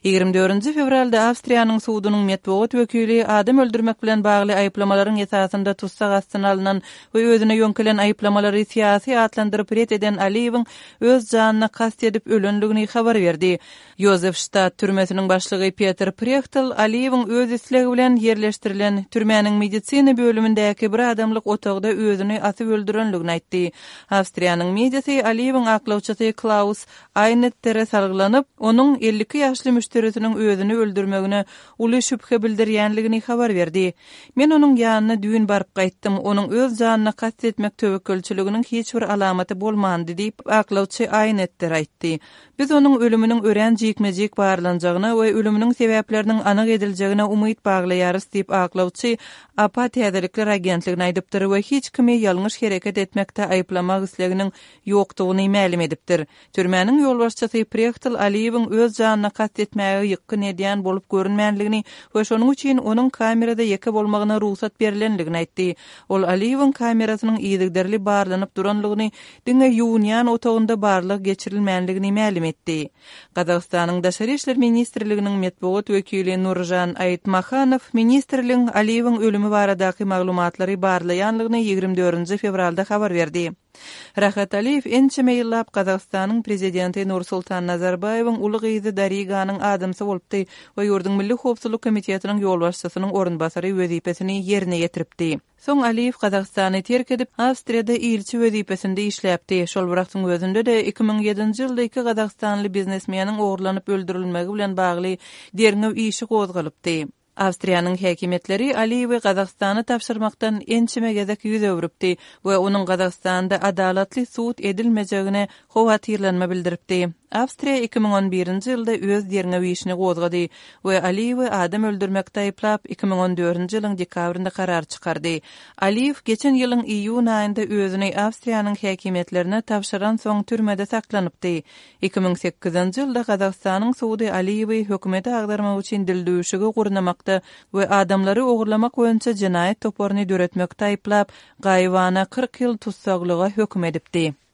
24 fevralda Awstriýanyň suwdunyň medeniýet wekili adam öldürmek bilen bagly aýplamalaryň esasynda tutsak astyna alynan we özüne ýönkelen aýplamalary siýasy atlandyryp ret eden Aliýewiň öz janyna kast edip ölenligini habar berdi. Josefstadt türmesiniň başlygy Peter Prechtel Aliýewiň öz islegi bilen yerleşdirilen türmäniň medisina bölümindäki bir adamlyk otagda özüni atyp öldürenligini aýtdy. Awstriýanyň mediasy Aliýewiň aklawçysy Klaus Einettere salgylanyp, onuň 52 ýaşly müşterisiniň özüni öldürmegine uly şüphe bildirýänligini habar berdi. Men onuň ýanyna düýün baryp gaýtdym, onuň öz janyna kast etmek töwekkülçiliginiň hiç bir alamaty bolmandy diýip aklawçy Einettere aýtdy. Biz onuň ölüminiň ören jikmejik barlanjagyna we ölüminiň sebäpleriniň anyk ediljegine umyt baglaýarys diýip aklawçy Apatiýalikler agentligine aýdypdyr we hiç kimi ýalňyş hereket etmekde aýplamak isleginiň ýokdugyny ma'lum edipdir. Türmäniň ýolbaşçysy Prechtel Aliýewiň öz janyna kast etmäge ýykyn edýän bolup görünmänligini we şonuň üçin onuň kamerada ýeke bolmagyna ruhsat berilenligini aýtdy. Ol Aliýewiň kamerasynyň ýygyderli barlanyp duranlygyny, diňe ýuwunýan otagynda barlyk geçirilmänligini ma'lum etdi. Gazagstanyň Daşary işler ministrliginiň medeniýet wekili Nurjan Aýtmahanow ministrligiň Aliýewiň ölümi baradaky maglumatlary barlaýanlygyny 24 fevralda habar berdi. Rahat Aliýew ençeme ýyllap Gazagstanyň prezidenti Nursultan Nazarbayewiň uly gyzy Dariganyň adamsy bolupdy we ýurduň Milli Howpsuzlyk komitetiniň ýolbaşçysynyň orunbasary wezipesini ýerine ýetiripdi. Soň Aliýew Gazagstany terk edip Awstriýada ilçi wezipesinde işläpdi. Şol wagtyň özünde de 2007-nji ýylda iki Gazagstanly biznesmeniň ogurlanyp öldürilmegi bilen bagly derňew işi gozgalypdy. Awstriýanyň häkimetleri Aliýewi Gazagstany tapşyrmakdan ençeme gezek ýüz öwrüpdi we onuň Gazagstanda adalatly suwt edilmejegine howatyrlanma bildiripdi. Awstriýa 2011-nji ýylda öz derňew işini gozgady we Aliýewi adam öldürmekde aýplap 2014-nji ýylyň dekabrynda karar çykardy. Aliýew geçen ýylyň iýun aýynda özüni Awstriýanyň häkimetlerine tapşyran soň türmede saklanypdy. 2008-nji ýylda Gazagstanyň suwdy Aliýewi hökümete agdarmak üçin dildöwüşige gurnamakda we adamlary ogurlamak boýunça jinaýat toparyny döretmekde aýplap gaýwana 40 ýyl tutsaklyga höküm edipdi.